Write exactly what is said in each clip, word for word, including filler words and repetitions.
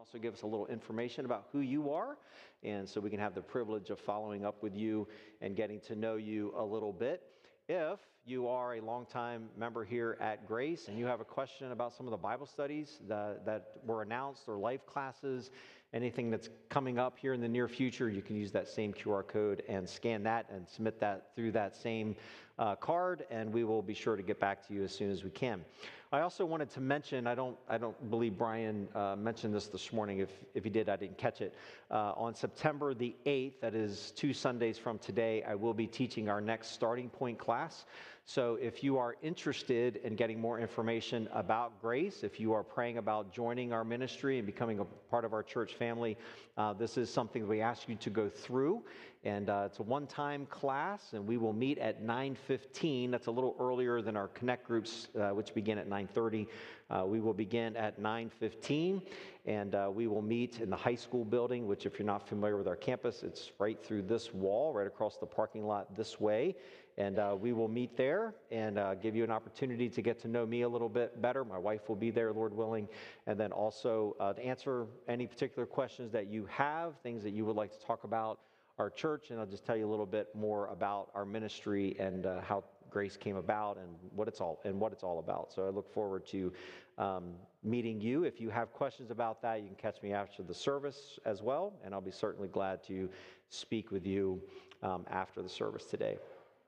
also give us a little information about who you are, and so we can have the privilege of following up with you and getting to know you a little bit. If you are a longtime member here at Grace and you have a question about some of the Bible studies that, that were announced or life classes, anything that's coming up here in the near future, you can use that same Q R code and scan that and submit that through that same uh, card, and we will be sure to get back to you as soon as we can. I also wanted to mention, I don't I don't believe Brian uh, mentioned this this morning. If, if he did, I didn't catch it. Uh, on September the eighth, that is two Sundays from today, I will be teaching our next Starting Point class. So if you are interested in getting more information about Grace, if you are praying about joining our ministry and becoming a part of our church family, uh, this is something we ask you to go through. And uh, it's a one-time class, and we will meet at nine fifteen. That's a little earlier than our Connect groups, uh, which begin at nine thirty. Uh, we will begin at nine fifteen, and uh, we will meet in the high school building, which if you're not familiar with our campus, it's right through this wall, right across the parking lot this way. And uh, we will meet there and uh, give you an opportunity to get to know me a little bit better. My wife will be there, Lord willing. And then also uh, to answer any particular questions that you have, things that you would like to talk about our church. And I'll just tell you a little bit more about our ministry and uh, how Grace came about and what it's all and what it's all about. So I look forward to um, meeting you. If you have questions about that, you can catch me after the service as well. And I'll be certainly glad to speak with you um, after the service today.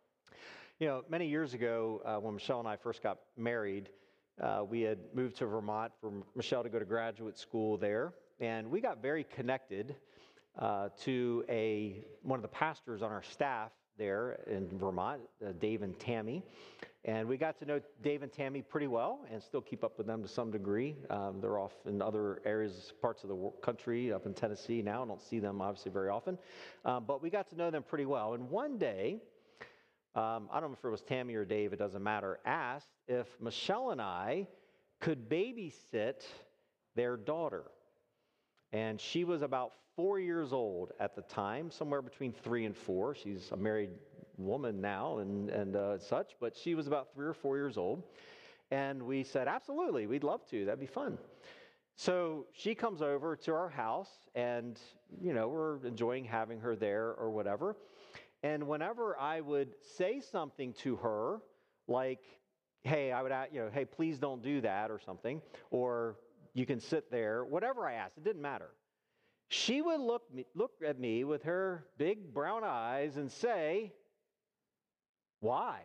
You know, many years ago, uh, when Michelle and I first got married, uh, we had moved to Vermont for Michelle to go to graduate school there, and we got very connected uh, to a one of the pastors on our staff there in Vermont, uh, Dave and Tammy, and we got to know Dave and Tammy pretty well and still keep up with them to some degree. Um, they're off in other areas, parts of the country, up in Tennessee now. I don't see them, obviously, very often, um, but we got to know them pretty well, and one day, Um, I don't know if it was Tammy or Dave, it doesn't matter, asked if Michelle and I could babysit their daughter. And she was about four years old at the time, somewhere between three and four. She's a married woman now and, and uh, such, but she was about three or four years old. And we said, absolutely, we'd love to. That'd be fun. So she comes over to our house, and, you know, we're enjoying having her there or whatever. And whenever I would say something to her, like, hey, I would, you know, hey, please don't do that or something, or you can sit there, whatever I asked, it didn't matter. She would look, me, look at me with her big brown eyes and say, why?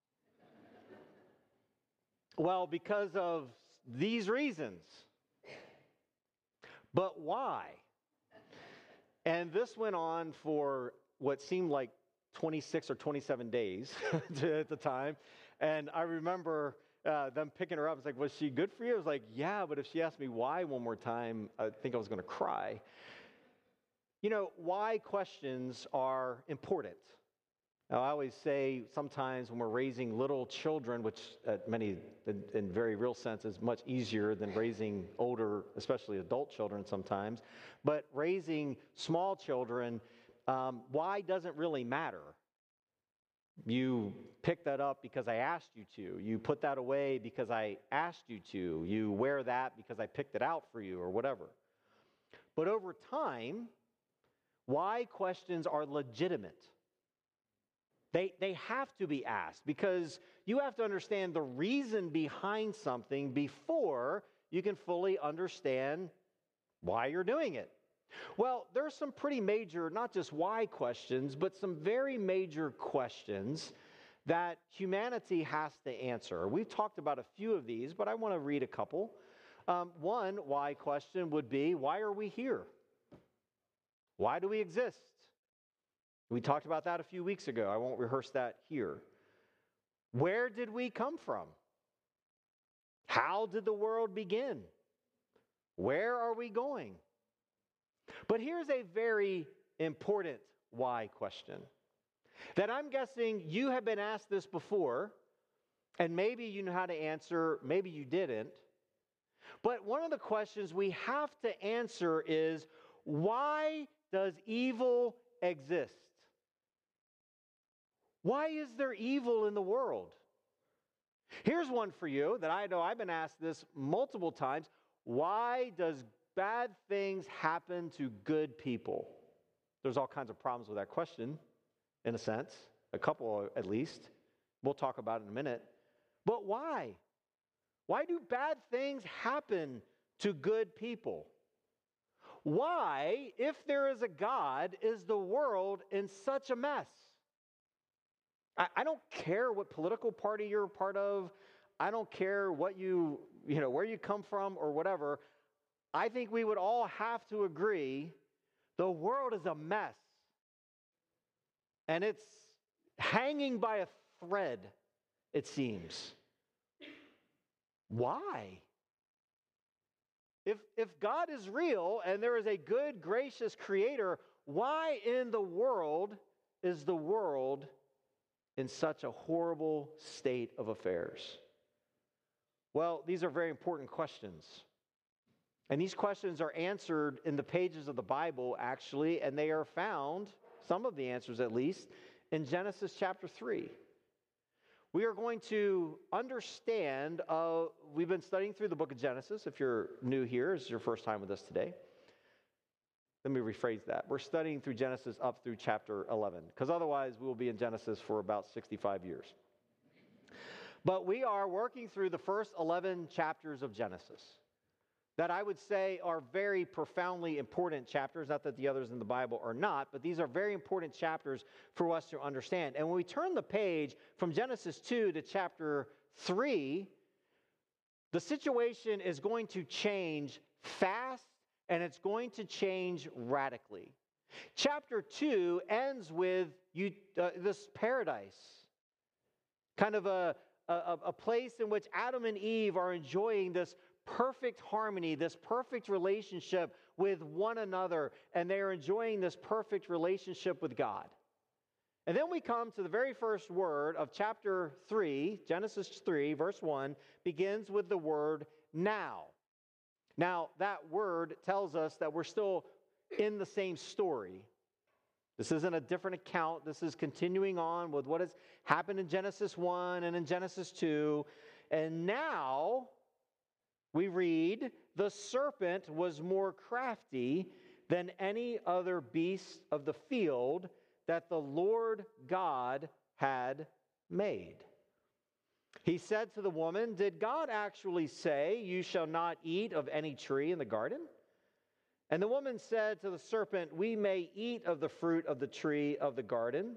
Well, because of these reasons. But why? And this went on for what seemed like twenty-six or twenty-seven days at the time. And I remember uh, them picking her up. It's like, was she good for you? I was like, yeah, but if she asked me why one more time, I think I was going to cry. You know, why questions are important. Now, I always say sometimes when we're raising little children, which at many, in, in very real sense, is much easier than raising older, especially adult children sometimes, but raising small children, Um, why doesn't really matter. You pick that up because I asked you to. You put that away because I asked you to. You wear that because I picked it out for you or whatever. But over time, why questions are legitimate. They, they have to be asked because you have to understand the reason behind something before you can fully understand why you're doing it. Well, there's some pretty major, not just why questions, but some very major questions that humanity has to answer. We've talked about a few of these, but I want to read a couple. Um, one why question would be, why are we here? Why do we exist? We talked about that a few weeks ago. I won't rehearse that here. Where did we come from? How did the world begin? Where are we going? But here's a very important why question that I'm guessing you have been asked this before, and maybe you know how to answer, maybe you didn't. But one of the questions we have to answer is, why does evil exist? Why is there evil in the world? Here's one for you that I know I've been asked this multiple times. Why does bad things happen to good people? There's all kinds of problems with that question, in a sense, a couple at least. We'll talk about it in a minute. But why? Why do bad things happen to good people? Why, if there is a God, is the world in such a mess? I, I don't care what political party you're a part of. I don't care what you, you know, where you come from or whatever. I think we would all have to agree the world is a mess. And it's hanging by a thread, it seems. Why? If, if God is real and there is a good, gracious creator, why in the world is the world in such a horrible state of affairs? Well, these are very important questions. And these questions are answered in the pages of the Bible, actually, and they are found, some of the answers at least, in Genesis chapter three. We are going to understand, uh, we've been studying through the book of Genesis. If you're new here, this is your first time with us today. Let me rephrase that. We're studying through Genesis up through chapter eleven, because otherwise we will be in Genesis for about sixty-five years. But we are working through the first eleven chapters of Genesis that I would say are very profoundly important chapters. Not that the others in the Bible are not, but these are very important chapters for us to understand. And when we turn the page from Genesis two to chapter three, the situation is going to change fast, and it's going to change radically. Chapter two ends with you, uh, this paradise, kind of a, a, a place in which Adam and Eve are enjoying this perfect harmony, this perfect relationship with one another, and they are enjoying this perfect relationship with God. And then we come to the very first word of chapter three, Genesis three, verse one, begins with the word now. Now, that word tells us that we're still in the same story. This isn't a different account. This is continuing on with what has happened in Genesis one and in Genesis two. And now we read, the serpent was more crafty than any other beast of the field that the Lord God had made. He said to the woman, did God actually say, you shall not eat of any tree in the garden? And the woman said to the serpent, we may eat of the fruit of the tree of the garden.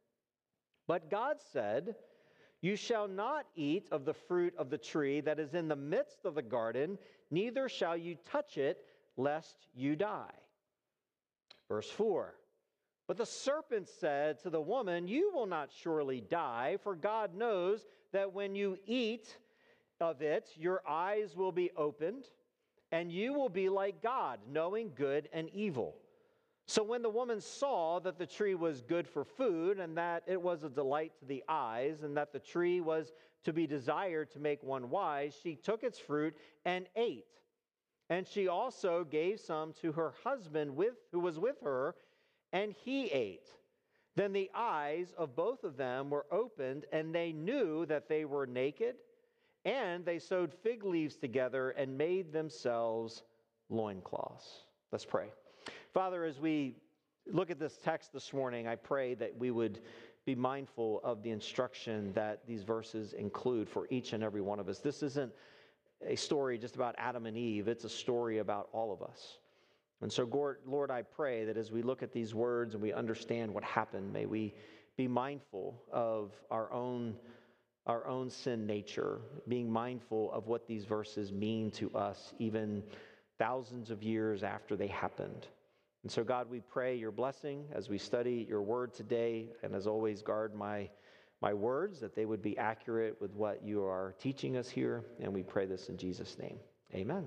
But God said, you shall not eat of the fruit of the tree that is in the midst of the garden, neither shall you touch it, lest you die. Verse four, but the serpent said to the woman, you will not surely die, for God knows that when you eat of it, your eyes will be opened, and you will be like God, knowing good and evil. So when the woman saw that the tree was good for food, and that it was a delight to the eyes, and that the tree was to be desired to make one wise, she took its fruit and ate. And she also gave some to her husband with, who was with her, and he ate. Then the eyes of both of them were opened, and they knew that they were naked, and they sewed fig leaves together and made themselves loincloths. Let's pray. Father, as we look at this text this morning, I pray that we would be mindful of the instruction that these verses include for each and every one of us. This isn't a story just about Adam and Eve. It's a story about all of us. And so, Lord, I pray that as we look at these words and we understand what happened, may we be mindful of our own, our own sin nature, being mindful of what these verses mean to us even thousands of years after they happened. And so, God, we pray your blessing as we study your word today, and as always, guard my, my words, that they would be accurate with what you are teaching us here, and we pray this in Jesus' name. Amen.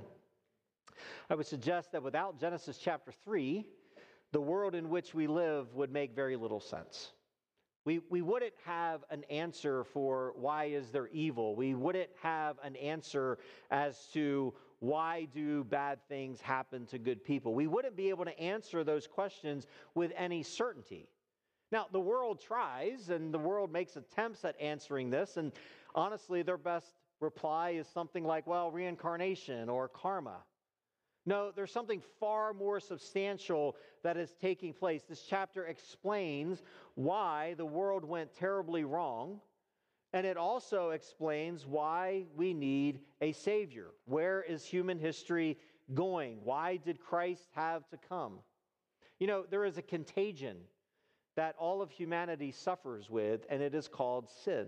I would suggest that without Genesis chapter three, the world in which we live would make very little sense. We, we wouldn't have an answer for why is there evil. We wouldn't have an answer as to why do bad things happen to good people. We wouldn't be able to answer those questions with any certainty. Now, the world tries, and the world makes attempts at answering this, and honestly, their best reply is something like, well, reincarnation or karma. No, there's something far more substantial that is taking place. This chapter explains why the world went terribly wrong, and it also explains why we need a Savior. Where is human history going? Why did Christ have to come? You know, there is a contagion that all of humanity suffers with, and it is called sin.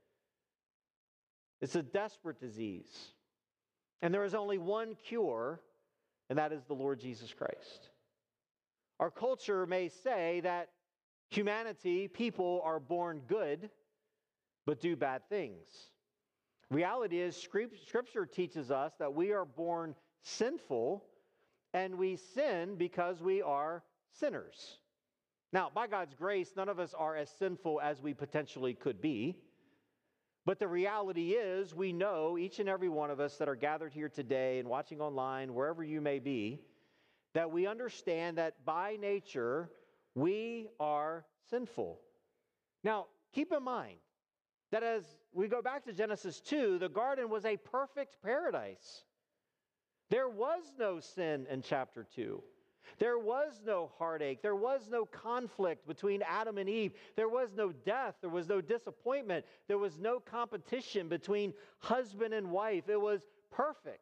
It's a desperate disease, and there is only one cure, and that is the Lord Jesus Christ. Our culture may say that humanity, people are born good, but do bad things. Reality is, Scripture teaches us that we are born sinful, and we sin because we are sinners. Now, by God's grace, none of us are as sinful as we potentially could be. But the reality is, we know, each and every one of us that are gathered here today and watching online, wherever you may be, that we understand that by nature, we are sinful. Now, keep in mind that as we go back to Genesis two, the garden was a perfect paradise. There was no sin in chapter two. There was no heartache. There was no conflict between Adam and Eve. There was no death. There was no disappointment. There was no competition between husband and wife. It was perfect.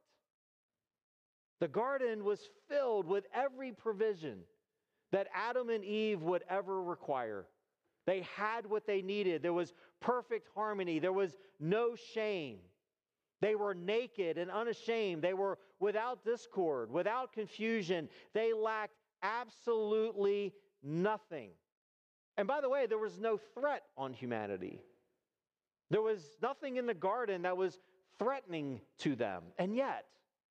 The garden was filled with every provision that Adam and Eve would ever require. They had what they needed. There was perfect harmony. There was no shame. They were naked and unashamed. They were without discord, without confusion. They lacked absolutely nothing. And by the way, there was no threat on humanity. There was nothing in the garden that was threatening to them. And yet,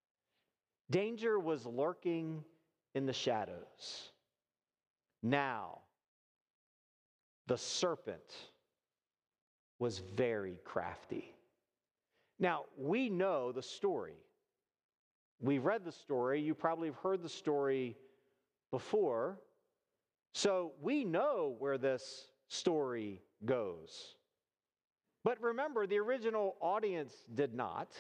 danger was lurking in the shadows. Now, the serpent was very crafty. Now, we know the story. We've read the story. You probably have heard the story before. So we know where this story goes. But remember, the original audience did not.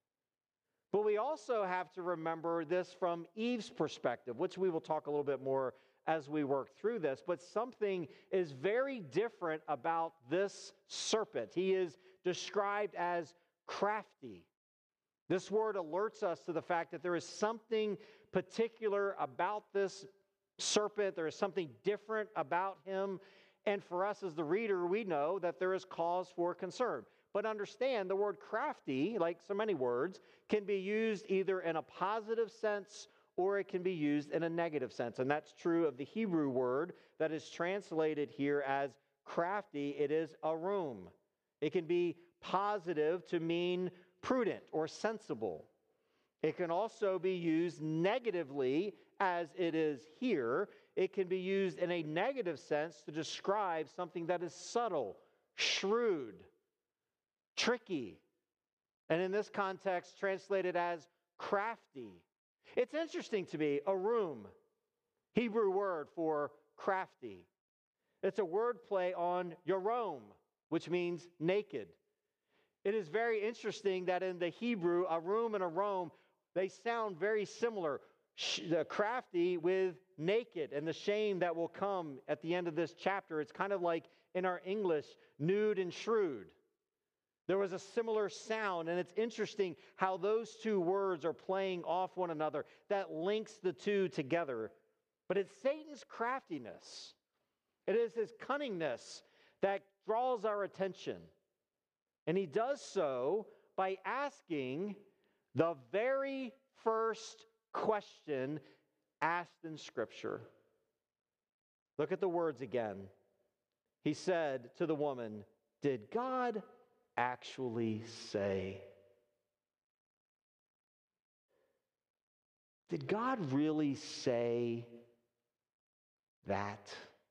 But we also have to remember this from Eve's perspective, which we will talk a little bit more as we work through this. But something is very different about this serpent. He is described as crafty. This word alerts us to the fact that there is something particular about this serpent. There is something different about him. And for us as the reader, we know that there is cause for concern. But understand, the word crafty, like so many words, can be used either in a positive sense or it can be used in a negative sense. And that's true of the Hebrew word that is translated here as crafty. It is arum. It can be positive to mean prudent or sensible. It can also be used negatively, as it is here. It can be used in a negative sense to describe something that is subtle, shrewd, tricky, and in this context, translated as crafty. It's interesting to me, arum, Hebrew word for crafty. It's a word play on yarom, which means naked. It is very interesting that in the Hebrew, arum and arom, they sound very similar. The crafty with naked and the shame that will come at the end of this chapter. It's kind of like in our English, nude and shrewd. There was a similar sound, and it's interesting how those two words are playing off one another. That links the two together. But it's Satan's craftiness. It is his cunningness that draws our attention. And he does so by asking the very first question asked in Scripture. Look at the words again. He said to the woman, "Did God actually say?" Did God really say that?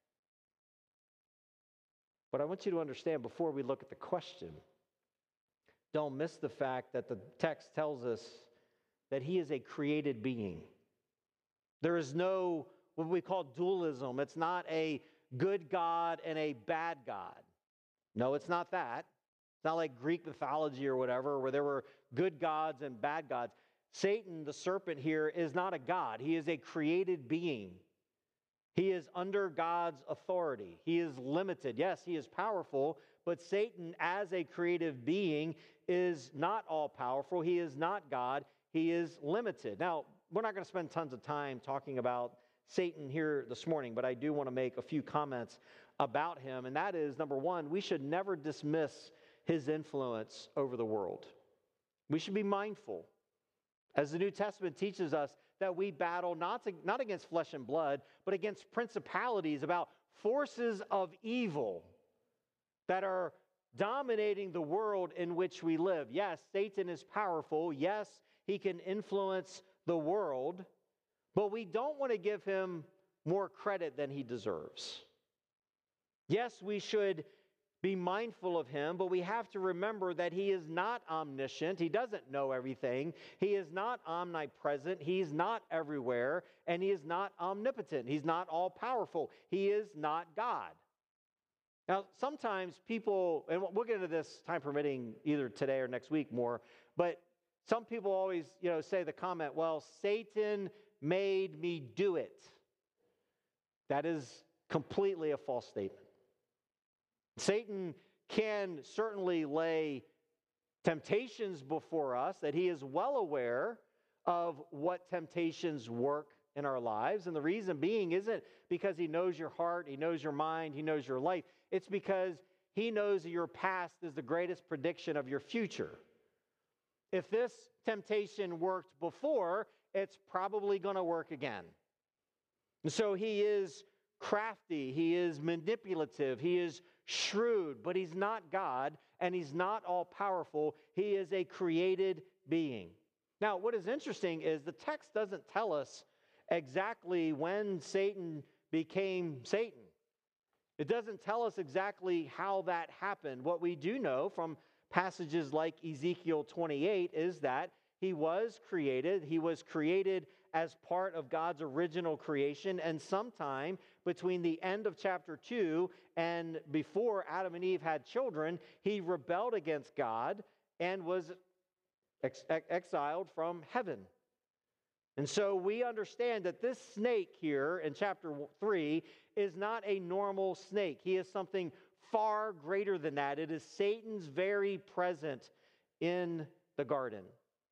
But I want you to understand before we look at the question, don't miss the fact that the text tells us that he is a created being. There is no, what we call dualism. It's not a good God and a bad God. No, it's not that. It's not like Greek mythology or whatever, where there were good gods and bad gods. Satan, the serpent here, is not a god. He is a created being. He is under God's authority. He is limited. Yes, he is powerful, but Satan, as a creative being, is not all-powerful. He is not God. He is limited. Now, we're not going to spend tons of time talking about Satan here this morning, but I do want to make a few comments about him, and that is, number one, we should never dismiss his influence over the world. We should be mindful, as the New Testament teaches us, that we battle not, to, not against flesh and blood, but against principalities, about forces of evil that are dominating the world in which we live. Yes, Satan is powerful. Yes, he can influence the world, but we don't want to give him more credit than he deserves. Yes, we should be mindful of him, but we have to remember that he is not omniscient. He doesn't know everything. He is not omnipresent. He's not everywhere, and he is not omnipotent. He's not all-powerful. He is not God. Now, sometimes people, and we'll get into this, time permitting, either today or next week more, but some people always, you know, say the comment, well, Satan made me do it. That is completely a false statement. Satan can certainly lay temptations before us, that he is well aware of what temptations work in our lives. And the reason being isn't because he knows your heart, he knows your mind, he knows your life. It's because he knows that your past is the greatest prediction of your future. If this temptation worked before, it's probably going to work again. And so he is crafty, he is manipulative, he is shrewd, but he's not God, and he's not all-powerful. He is a created being. Now, what is interesting is the text doesn't tell us exactly when Satan became Satan. It doesn't tell us exactly how that happened. What we do know from passages like Ezekiel twenty-eight is that he was created. He was created as part of God's original creation, and sometime between the end of chapter two and before Adam and Eve had children, he rebelled against God and was ex- exiled from heaven. And so we understand that this snake here in chapter three is not a normal snake. He is something far greater than that. It is Satan's very presence in the garden.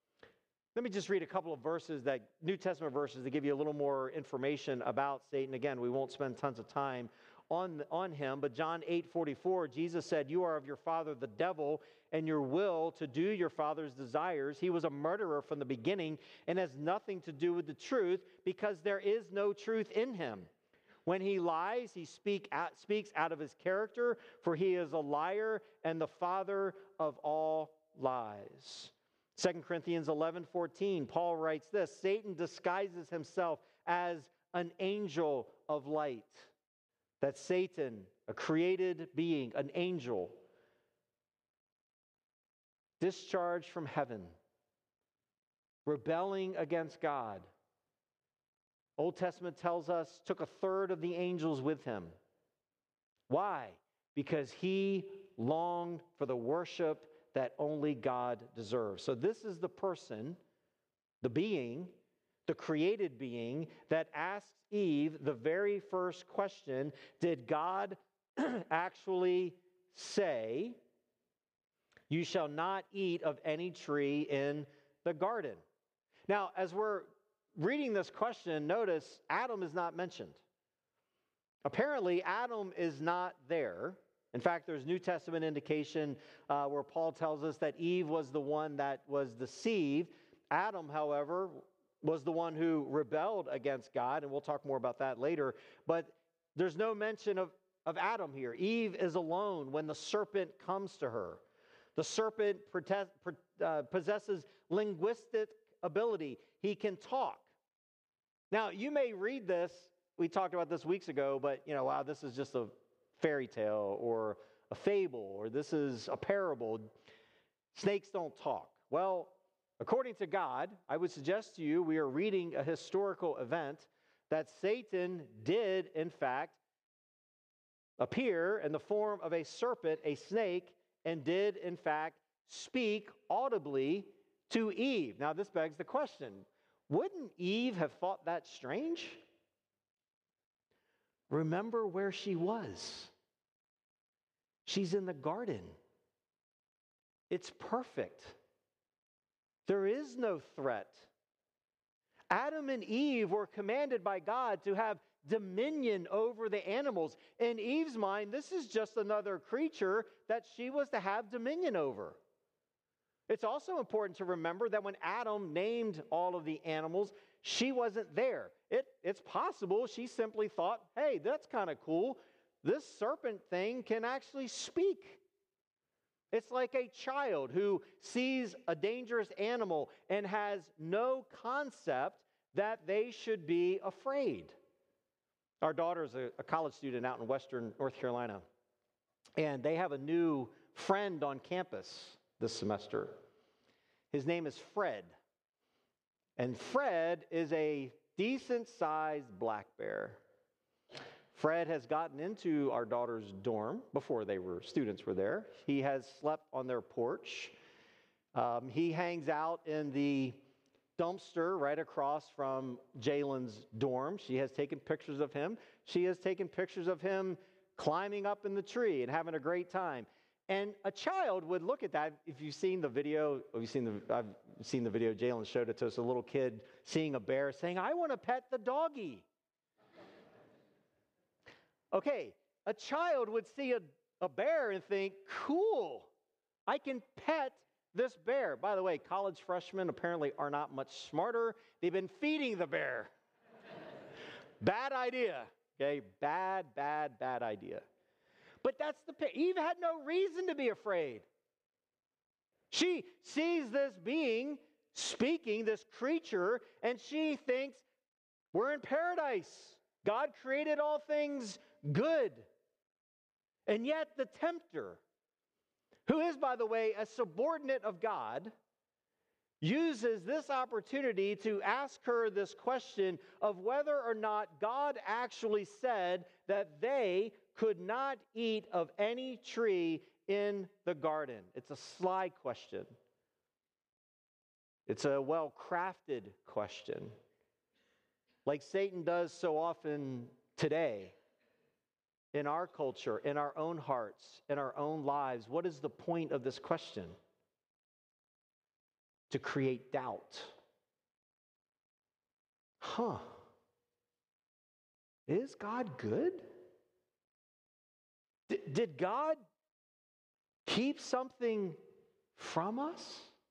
Let me just read a couple of verses, that New Testament verses, to give you a little more information about Satan. Again, we won't spend tons of time on, on him, but John eight forty-four, Jesus said, "You are of your father the devil, and your will to do your father's desires. He was a murderer from the beginning and has nothing to do with the truth, because there is no truth in him. When he lies, he speak out, speaks out of his character, for he is a liar and the father of all lies." Second Corinthians eleven fourteen, Paul writes this, "Satan disguises himself as an angel of light." That Satan, a created being, an angel, discharged from heaven, rebelling against God. Old Testament tells us took a third of the angels with him. Why? Because he longed for the worship that only God deserves. So this is the person, the being, the created being, that asks Eve the very first question: did God actually say, "You shall not eat of any tree in the garden"? Now, as we're reading this question, notice Adam is not mentioned. Apparently, Adam is not there. In fact, there's New Testament indication uh, where Paul tells us that Eve was the one that was deceived. Adam, however, was the one who rebelled against God, and we'll talk more about that later. But there's no mention of, of Adam here. Eve is alone when the serpent comes to her. The serpent protest, uh, possesses linguistic ability. He can talk. Now, you may read this, we talked about this weeks ago, but, you know, wow, this is just a fairy tale or a fable, or this is a parable. Snakes don't talk. Well, according to God, I would suggest to you we are reading a historical event that Satan did, in fact, appear in the form of a serpent, a snake, and did, in fact, speak audibly to Eve. Now, this begs the question, wouldn't Eve have thought that strange? Remember where she was. She's in the garden. It's perfect. There is no threat. Adam and Eve were commanded by God to have dominion over the animals. In Eve's mind, this is just another creature that she was to have dominion over. It's also important to remember that when Adam named all of the animals, she wasn't there. It, it's possible she simply thought, hey, that's kind of cool. This serpent thing can actually speak. It's like a child who sees a dangerous animal and has no concept that they should be afraid. Our daughter's a, a college student out in Western North Carolina, and they have a new friend on campus this semester. His name is Fred. And Fred is a decent-sized black bear. Fred has gotten into our daughter's dorm before they were students were there. He has slept on their porch. Um, he hangs out in the dumpster right across from Jalen's dorm. She has taken pictures of him. She has taken pictures of him climbing up in the tree and having a great time. And a child would look at that. If you've seen the video, have you seen the, I've seen the video, Jalen showed it to us, a little kid seeing a bear saying, I want to pet the doggy. Okay, a child would see a, a bear and think, cool, I can pet this bear. By the way, college freshmen apparently are not much smarter. They've been feeding the bear. Bad idea, okay? Bad, bad, bad idea. But that's the, Eve had no reason to be afraid. She sees this being speaking, this creature, and she thinks, we're in paradise. God created all things good. And yet the tempter, who is, by the way, a subordinate of God, uses this opportunity to ask her this question of whether or not God actually said that they could not eat of any tree in the garden. It's a sly question. It's a well-crafted question. Like Satan does so often today in our culture, in our own hearts, in our own lives. What is the point of this question? To create doubt. Huh. Is God good? D- did God keep something from us?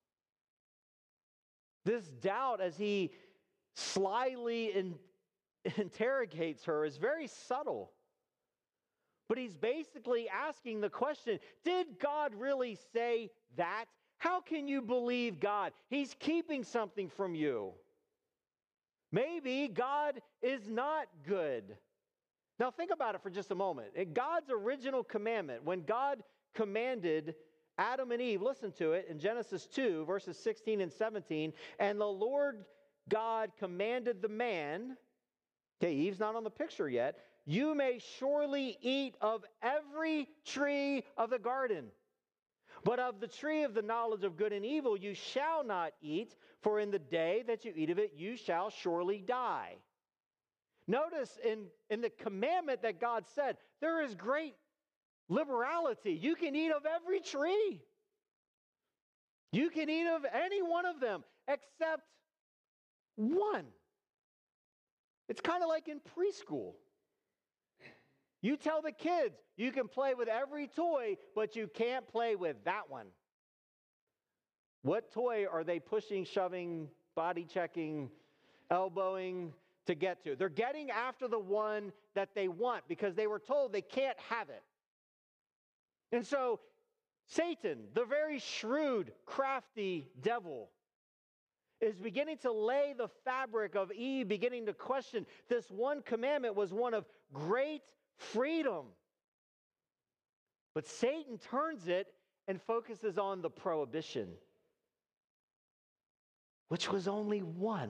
This doubt, as he slyly in, interrogates her, is very subtle. But he's basically asking the question, did God really say that? How can you believe God? He's keeping something from you. Maybe God is not good. Now think about it for just a moment. In God's original commandment, when God commanded Adam and Eve, listen to it in Genesis two, verses sixteen and seventeen, and the Lord God commanded the man, okay, Eve's not on the picture yet, you may surely eat of every tree of the garden. But of the tree of the knowledge of good and evil you shall not eat, for in the day that you eat of it you shall surely die. Notice in, in the commandment that God said, there is great liberality. You can eat of every tree. You can eat of any one of them except one. It's kind of like in preschool. You tell the kids, you can play with every toy, but you can't play with that one. What toy are they pushing, shoving, body checking, elbowing to get to? They're getting after the one that they want because they were told they can't have it. And so Satan, the very shrewd, crafty devil, is beginning to lay the fabric of Eve, beginning to question this one commandment was one of great freedom. But Satan turns it and focuses on the prohibition, which was only one.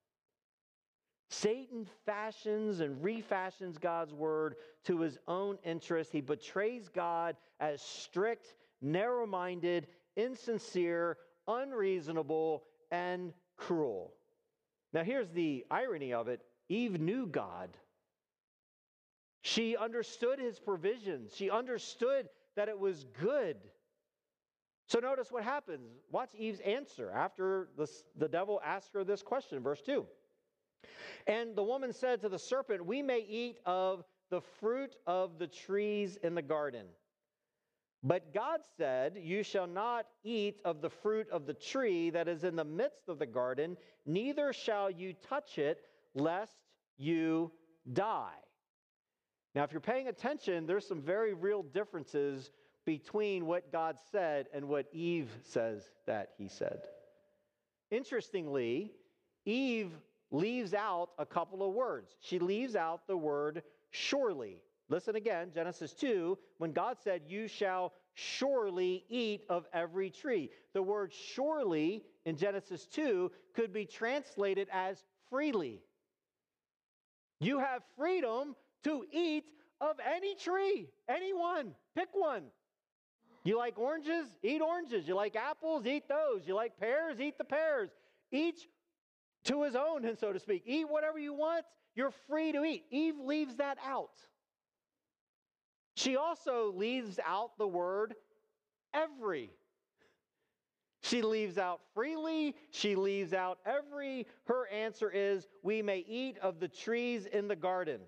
Satan fashions and refashions God's word to his own interest. He betrays God as strict, narrow-minded, insincere, unreasonable, and cruel. Now here's the irony of it. Eve knew God. She understood his provisions. She understood that it was good. So notice what happens. Watch Eve's answer after the, the devil asked her this question, verse two. And the woman said to the serpent, we may eat of the fruit of the trees in the garden. But God said, you shall not eat of the fruit of the tree that is in the midst of the garden, neither shall you touch it, lest you die. Now, if you're paying attention, there's some very real differences between what God said and what Eve says that he said. Interestingly, Eve leaves out a couple of words. She leaves out the word surely. Listen again, Genesis two, when God said, you shall surely eat of every tree. The word surely in Genesis two could be translated as freely. You have freedom to eat of any tree, any one. Pick one. You like oranges? Eat oranges. You like apples? Eat those. You like pears? Eat the pears. Each to his own, and so to speak. Eat whatever you want. You're free to eat. Eve leaves that out. She also leaves out the word every. She leaves out freely. She leaves out every. Her answer is, we may eat of the trees in the garden.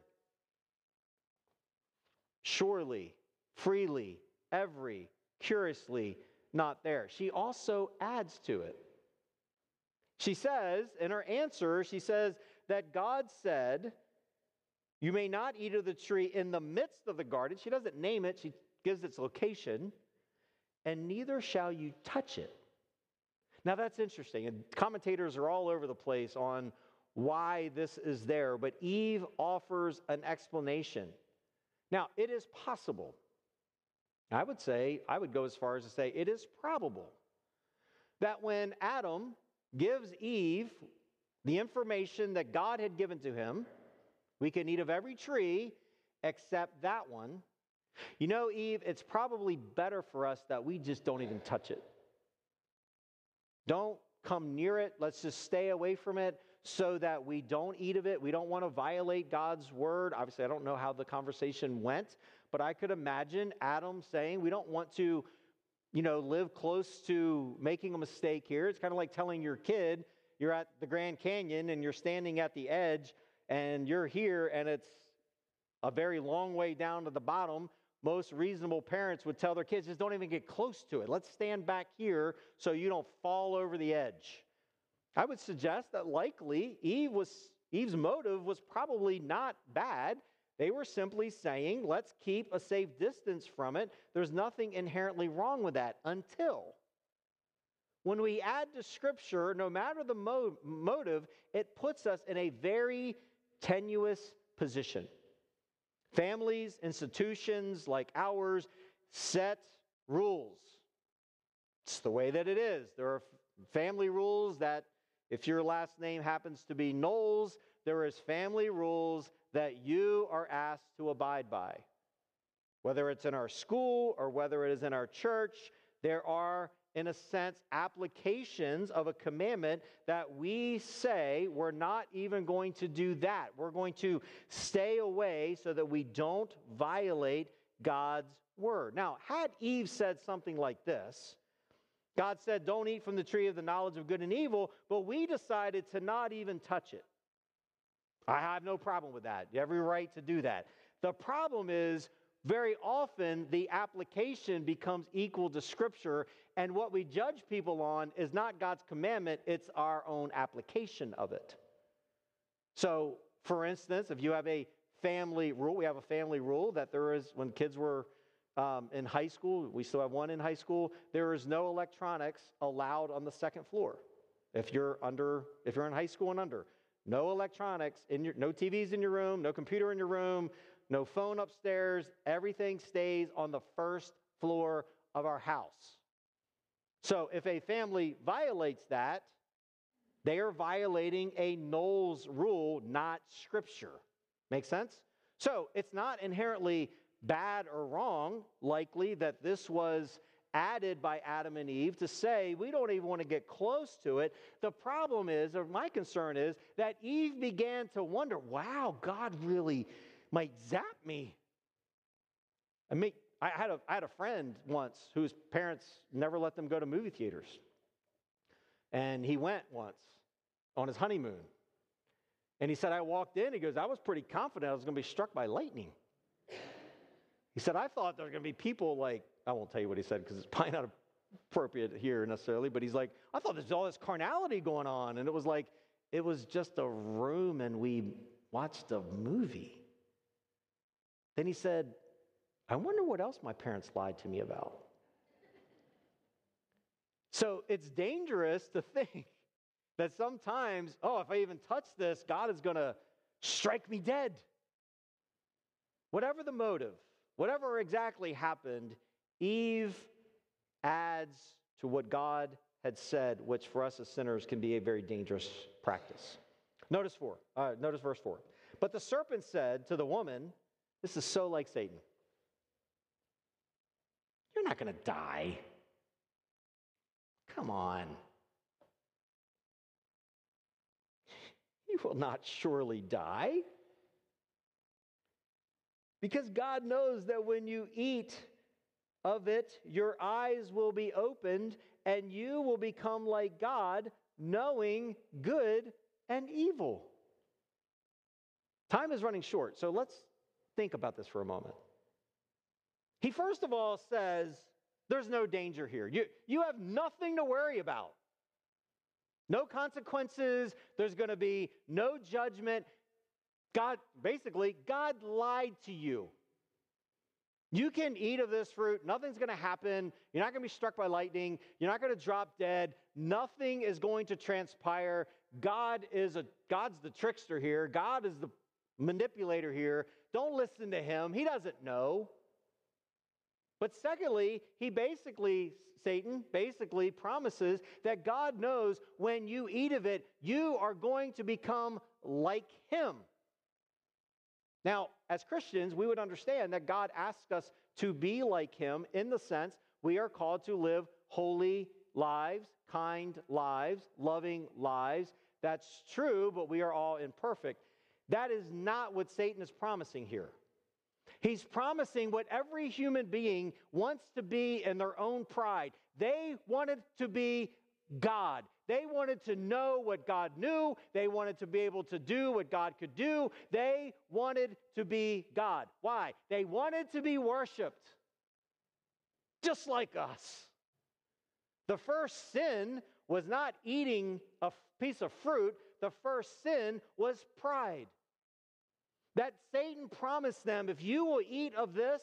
Surely, freely, every, curiously, not there. She also adds to it. She says, in her answer, she says that God said, you may not eat of the tree in the midst of the garden. She doesn't name it. She gives its location. And neither shall you touch it. Now that's interesting. And commentators are all over the place on why this is there. But Eve offers an explanation. Now, it is possible. I would say, I would go as far as to say, it is probable that when Adam gives Eve the information that God had given to him, we can eat of every tree except that one. You know, Eve, it's probably better for us that we just don't even touch it. Don't come near it. Let's just stay away from it so that we don't eat of it. We don't want to violate God's word. Obviously, I don't know how the conversation went, but I could imagine Adam saying, we don't want to, you know, live close to making a mistake here. It's kind of like telling your kid, you're at the Grand Canyon and you're standing at the edge and you're here and it's a very long way down to the bottom. Most reasonable parents would tell their kids, just don't even get close to it. Let's stand back here so you don't fall over the edge. I would suggest that likely Eve was, Eve's motive was probably not bad. They were simply saying, let's keep a safe distance from it. There's nothing inherently wrong with that until when we add to Scripture, no matter the mo- motive, it puts us in a very tenuous position. Families, institutions like ours set rules. It's the way that it is. There are family rules that if your last name happens to be Knowles, there is family rules that you are asked to abide by. Whether it's in our school or whether it is in our church, there are, in a sense, applications of a commandment that we say we're not even going to do that. We're going to stay away so that we don't violate God's word. Now, had Eve said something like this, God said, don't eat from the tree of the knowledge of good and evil, but we decided to not even touch it. I have no problem with that. You have every right to do that. The problem is, very often the application becomes equal to Scripture, and what we judge people on is not God's commandment, it's our own application of it. So, for instance, if you have a family rule, we have a family rule that there is, when kids were um, in high school, we still have one in high school, there is no electronics allowed on the second floor. If you're under, if you're in high school and under, no electronics, in your, no T Vs in your room, no computer in your room, no phone upstairs, everything stays on the first floor of our house. So if a family violates that, they are violating a Knowles rule, not Scripture. Make sense? So it's not inherently bad or wrong, likely, that this was added by Adam and Eve to say we don't even want to get close to it. The problem is, or my concern is, that Eve began to wonder, wow, God really might zap me. I mean, I had a, I had a friend once whose parents never let them go to movie theaters. And he went once on his honeymoon. And he said, I walked in, he goes, I was pretty confident I was going to be struck by lightning. He said, I thought there were going to be people like, I won't tell you what he said because it's probably not appropriate here necessarily, but he's like, I thought there's all this carnality going on. And it was like, it was just a room and we watched a movie. Then he said, I wonder what else my parents lied to me about. So it's dangerous to think that sometimes, oh, if I even touch this, God is going to strike me dead. Whatever the motive, whatever exactly happened, Eve adds to what God had said, which for us as sinners can be a very dangerous practice. Notice four. Uh, notice verse four. But the serpent said to the woman, this is so like Satan. You're not going to die. Come on. You will not surely die. Because God knows that when you eat of it, your eyes will be opened and you will become like God, knowing good and evil. Time is running short, so let's think about this for a moment. He first of all says, there's no danger here. You, you have nothing to worry about. No consequences. There's going to be no judgment. God, basically, God lied to you. You can eat of this fruit. Nothing's going to happen. You're not going to be struck by lightning. You're not going to drop dead. Nothing is going to transpire. God is a God's the trickster here. God is the manipulator here. Don't listen to him. He doesn't know. But secondly, he basically, Satan basically promises that God knows when you eat of it, you are going to become like him. Now, as Christians, we would understand that God asks us to be like him in the sense we are called to live holy lives, kind lives, loving lives. That's true, but we are all imperfect. That is not what Satan is promising here. He's promising what every human being wants to be in their own pride. They wanted to be God. They wanted to know what God knew. They wanted to be able to do what God could do. They wanted to be God. Why? They wanted to be worshiped, just like us. The first sin was not eating a piece of fruit. The first sin was pride. That Satan promised them, if you will eat of this,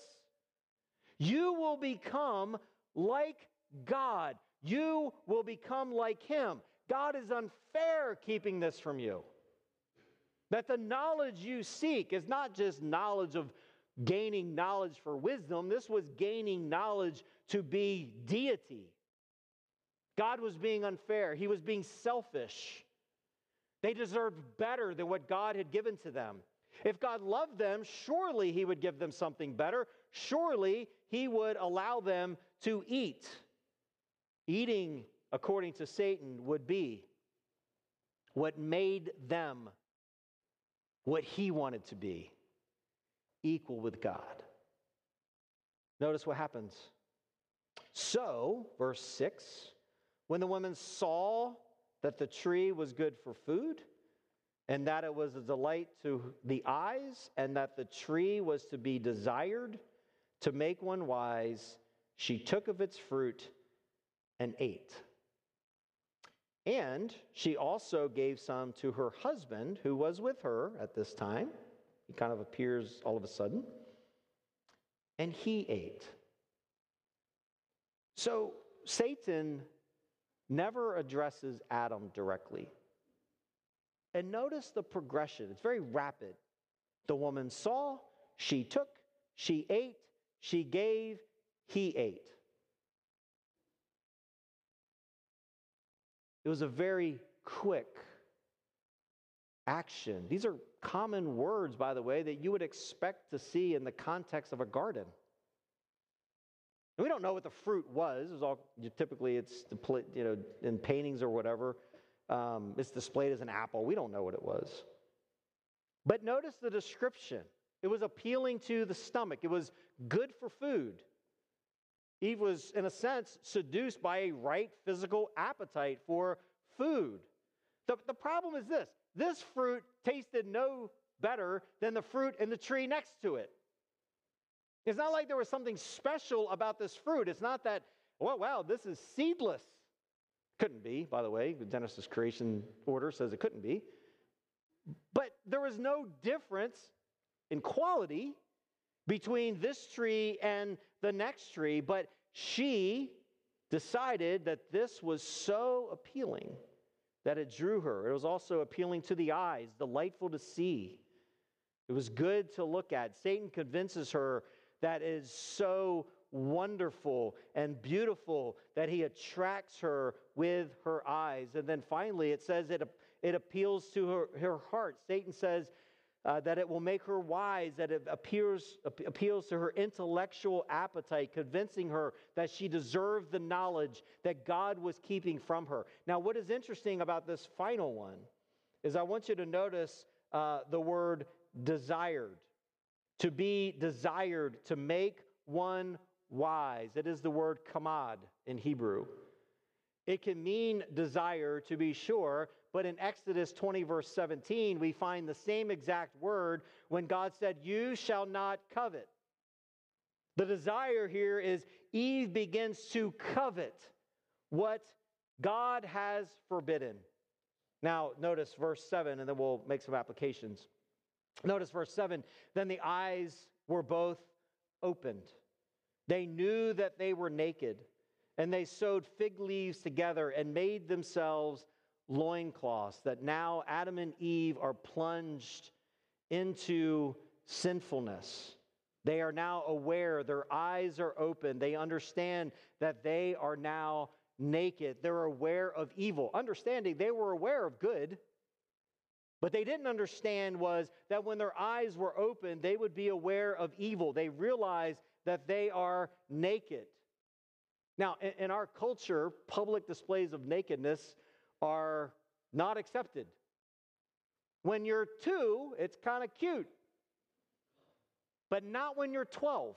you will become like God. You will become like him. God is unfair keeping this from you. That the knowledge you seek is not just knowledge of gaining knowledge for wisdom. This was gaining knowledge to be deity. God was being unfair. He was being selfish. They deserved better than what God had given to them. If God loved them, surely he would give them something better. Surely he would allow them to eat. Eating, according to Satan, would be what made them what he wanted to be, equal with God. Notice what happens. So, verse six, when the woman saw that the tree was good for food, and that it was a delight to the eyes, and that the tree was to be desired to make one wise, she took of its fruit and ate. And she also gave some to her husband, who was with her at this time. He kind of appears all of a sudden. And he ate. So Satan never addresses Adam directly. And notice the progression. It's very rapid. The woman saw, she took, she ate, she gave, he ate. It was a very quick action. These are common words, by the way, that you would expect to see in the context of a garden. And we don't know what the fruit was. It was all typically it's you know in paintings or whatever. Um, it's displayed as an apple. We don't know what it was. But notice the description. It was appealing to the stomach. It was good for food. Eve was, in a sense, seduced by a right physical appetite for food. The, the problem is this. This fruit tasted no better than the fruit in the tree next to it. It's not like there was something special about this fruit. It's not that, well, wow, this is seedless. Couldn't be, by the way. The Genesis creation order says it couldn't be. But there was no difference in quality between this tree and the next tree, but she decided that this was so appealing that it drew her. It was also appealing to the eyes, delightful to see. It was good to look at. Satan convinces her that it is so wonderful and beautiful that he attracts her with her eyes. And then finally it says it, it appeals to her, her heart. Satan says, Uh, that it will make her wise, that it appears, appeals to her intellectual appetite, convincing her that she deserved the knowledge that God was keeping from her. Now, what is interesting about this final one is I want you to notice uh, the word desired. To be desired, to make one wise. It is the word kamad in Hebrew. It can mean desire, to be sure, but in Exodus twenty, verse seventeen, we find the same exact word when God said, "You shall not covet." The desire here is Eve begins to covet what God has forbidden. Now, notice verse seven, and then we'll make some applications. Notice verse seven, then the eyes were both opened. They knew that they were naked, and they sewed fig leaves together and made themselves loincloths. That now Adam and Eve are plunged into sinfulness. They are now aware, their eyes are open. They understand that they are now naked. They're aware of evil. Understanding they were aware of good, but they didn't understand was that when their eyes were open, they would be aware of evil. They realized that they are naked. Now, in, in our culture, public displays of nakedness are not accepted. When you're two, it's kind of cute, but not when you're twelve.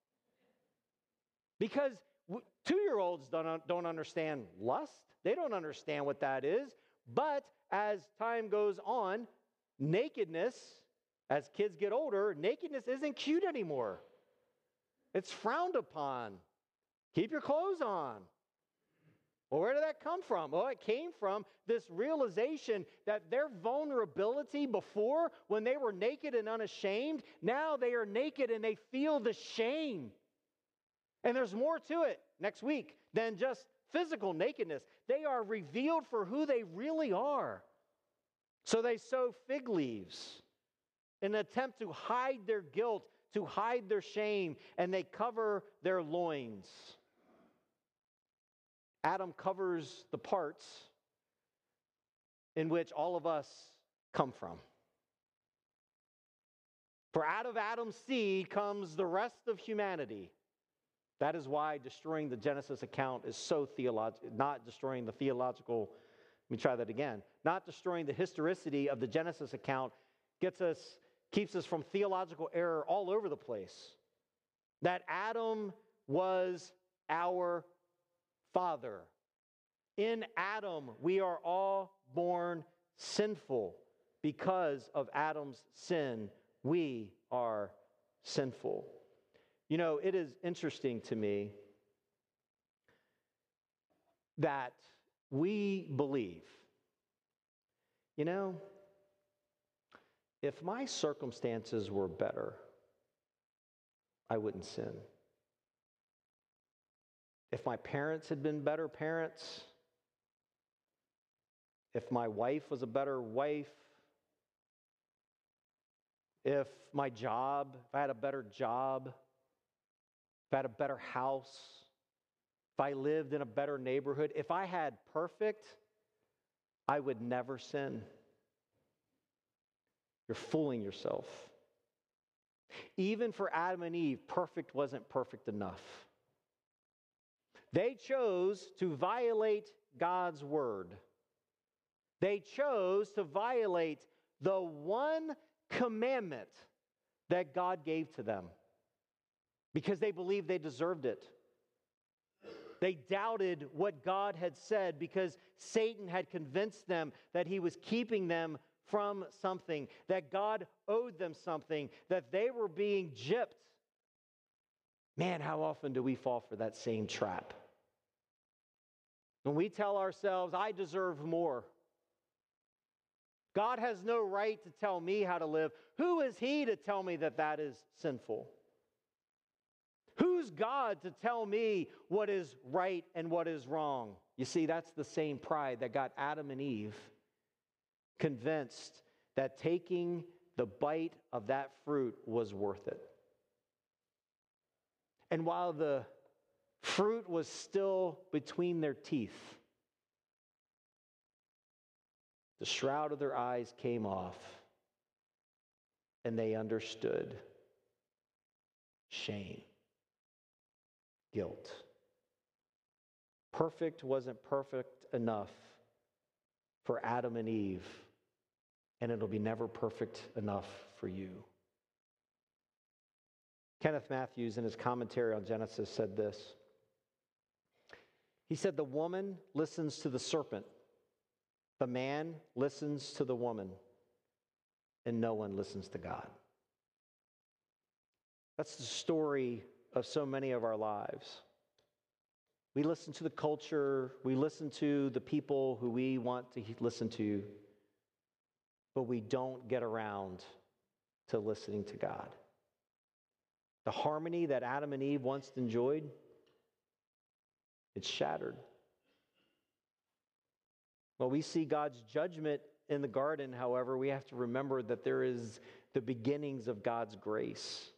Because two-year-olds don't, don't understand lust. They don't understand what that is. But as time goes on, nakedness, as kids get older, nakedness isn't cute anymore. It's frowned upon. Keep your clothes on. Well, where did that come from? Well, it came from this realization that their vulnerability before, when they were naked and unashamed, now they are naked and they feel the shame. And there's more to it next week than just physical nakedness. They are revealed for who they really are. So they sew fig leaves in an attempt to hide their guilt, to hide their shame, and they cover their loins. Adam covers the parts in which all of us come from. For out of Adam's seed comes the rest of humanity. That is why destroying the Genesis account is so theological, not destroying the theological, let me try that again, not destroying the historicity of the Genesis account gets us, keeps us from theological error all over the place. That Adam was our father. In Adam, we are all born sinful. Because of Adam's sin, we are sinful. You know, it is interesting to me that we believe, you know, if my circumstances were better, I wouldn't sin. If my parents had been better parents, if my wife was a better wife, if my job, if I had a better job, if I had a better house, if I lived in a better neighborhood, if I had perfect, I would never sin. You're fooling yourself. Even for Adam and Eve, perfect wasn't perfect enough. They chose to violate God's word. They chose to violate the one commandment that God gave to them because they believed they deserved it. They doubted what God had said because Satan had convinced them that he was keeping them from something, that God owed them something, that they were being gypped. Man, how often do we fall for that same trap? When we tell ourselves, I deserve more. God has no right to tell me how to live. Who is he to tell me that that is sinful? Who's God to tell me what is right and what is wrong? You see, that's the same pride that got Adam and Eve convinced that taking the bite of that fruit was worth it. And while the fruit was still between their teeth, the shroud of their eyes came off, and they understood shame, guilt. Perfect wasn't perfect enough for Adam and Eve, and it'll be never perfect enough for you. Kenneth Matthews, in his commentary on Genesis, said this. He said, the woman listens to the serpent, the man listens to the woman, and no one listens to God. That's the story of so many of our lives. We listen to the culture, we listen to the people who we want to listen to, but we don't get around to listening to God. The harmony that Adam and Eve once enjoyed, it's shattered. When we see God's judgment in the garden, however, we have to remember that there is the beginnings of God's grace.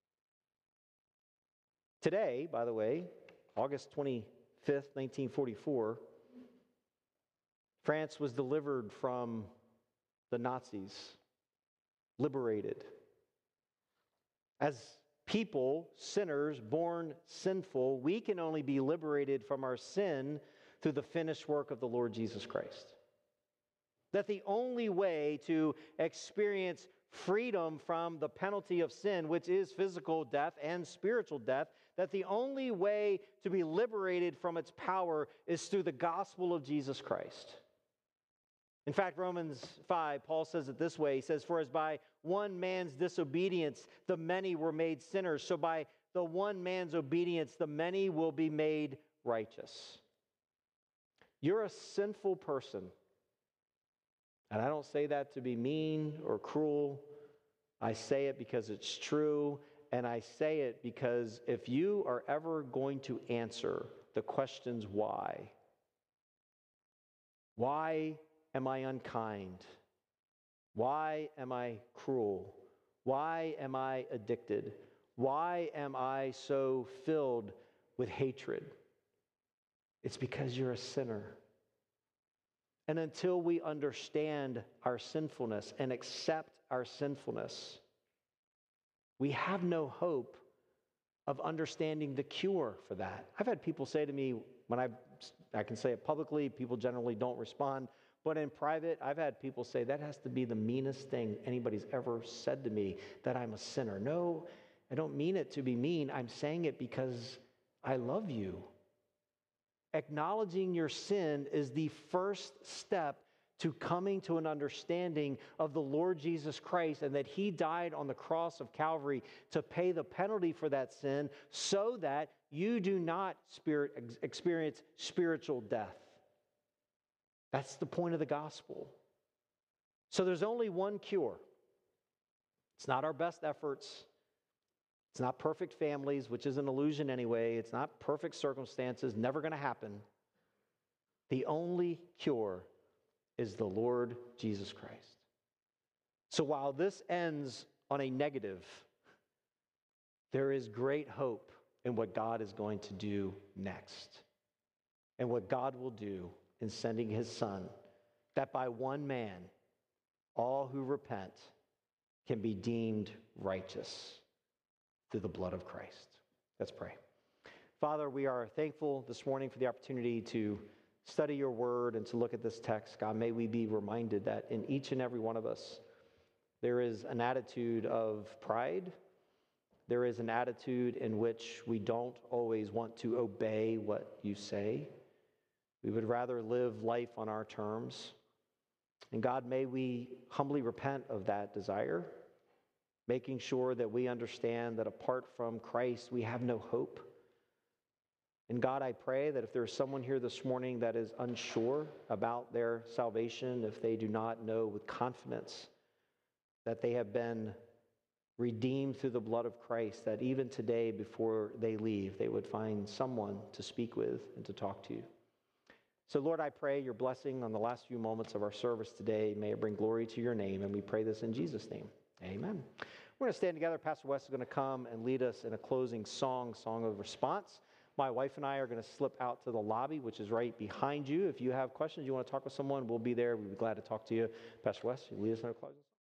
Today, by the way, August twenty-fifth, nineteen forty-four, France was delivered from the Nazis, liberated. As people, sinners, born sinful, we can only be liberated from our sin through the finished work of the Lord Jesus Christ. That the only way to experience freedom from the penalty of sin, which is physical death and spiritual death, that the only way to be liberated from its power is through the gospel of Jesus Christ. In fact, Romans five, Paul says it this way. He says, for as by one man's disobedience, the many were made sinners, so by the one man's obedience, the many will be made righteous. You're a sinful person. And I don't say that to be mean or cruel. I say it because it's true. And I say it because if you are ever going to answer the questions why, why am I unkind? Why am I cruel? Why am I addicted? Why am I so filled with hatred? It's because you're a sinner. And until we understand our sinfulness and accept our sinfulness, we have no hope of understanding the cure for that. I've had people say to me, when I, I can say it publicly, people generally don't respond, but in private, I've had people say, that has to be the meanest thing anybody's ever said to me, that I'm a sinner. No, I don't mean it to be mean. I'm saying it because I love you. Acknowledging your sin is the first step to coming to an understanding of the Lord Jesus Christ and that he died on the cross of Calvary to pay the penalty for that sin so that you do not spirit, experience spiritual death. That's the point of the gospel. So there's only one cure. It's not our best efforts. It's not perfect families, which is an illusion anyway. It's not perfect circumstances, never going to happen. The only cure is the Lord Jesus Christ. So while this ends on a negative, there is great hope in what God is going to do next and what God will do in sending his Son, that by one man, all who repent can be deemed righteous through the blood of Christ. Let's pray. Father, we are thankful this morning for the opportunity to study your word and to look at this text. God, may we be reminded that in each and every one of us, there is an attitude of pride. There is an attitude in which we don't always want to obey what you say. We would rather live life on our terms. And God, may we humbly repent of that desire, making sure that we understand that apart from Christ, we have no hope. And God, I pray that if there is someone here this morning that is unsure about their salvation, if they do not know with confidence that they have been redeemed through the blood of Christ, that even today before they leave, they would find someone to speak with and to talk to. So Lord, I pray your blessing on the last few moments of our service today. May it bring glory to your name, and we pray this in Jesus' name. Amen. We're going to stand together. Pastor West is going to come and lead us in a closing song, Song of Response. My wife and I are going to slip out to the lobby, which is right behind you. If you have questions, you want to talk with someone, we'll be there. We'd be glad to talk to you. Pastor West, you lead us in a closing song.